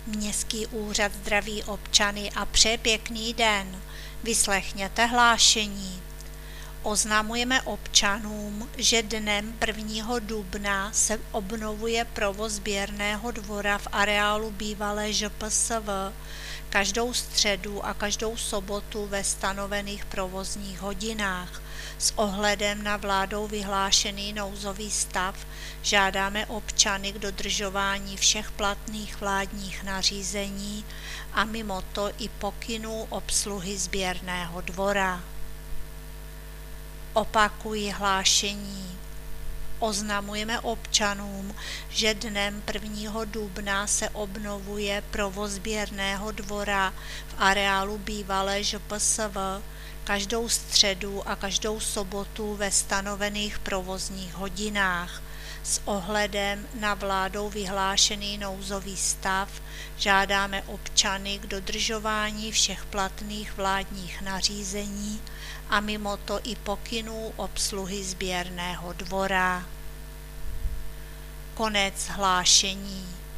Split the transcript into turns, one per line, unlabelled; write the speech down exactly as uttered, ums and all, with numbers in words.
Městský úřad zdraví občany a přeje pěkný den. Vyslechněte hlášení. Oznamujeme občanům, že dnem prvního dubna se obnovuje provoz sběrného dvora v areálu bývalé Ž P S V každou středu a každou sobotu ve stanovených provozních hodinách. S ohledem na vládou vyhlášený nouzový stav žádáme občany k dodržování všech platných vládních nařízení a mimo to i pokynů obsluhy sběrného dvora. Opakuji hlášení. Oznamujeme občanům, že dnem prvního dubna se obnovuje provoz sběrného dvora v areálu bývalé Ž P S V každou středu a každou sobotu ve stanovených provozních hodinách. S ohledem na vládou vyhlášený nouzový stav žádáme občany k dodržování všech platných vládních nařízení a mimo to i pokynů obsluhy sběrného dvora. Konec hlášení.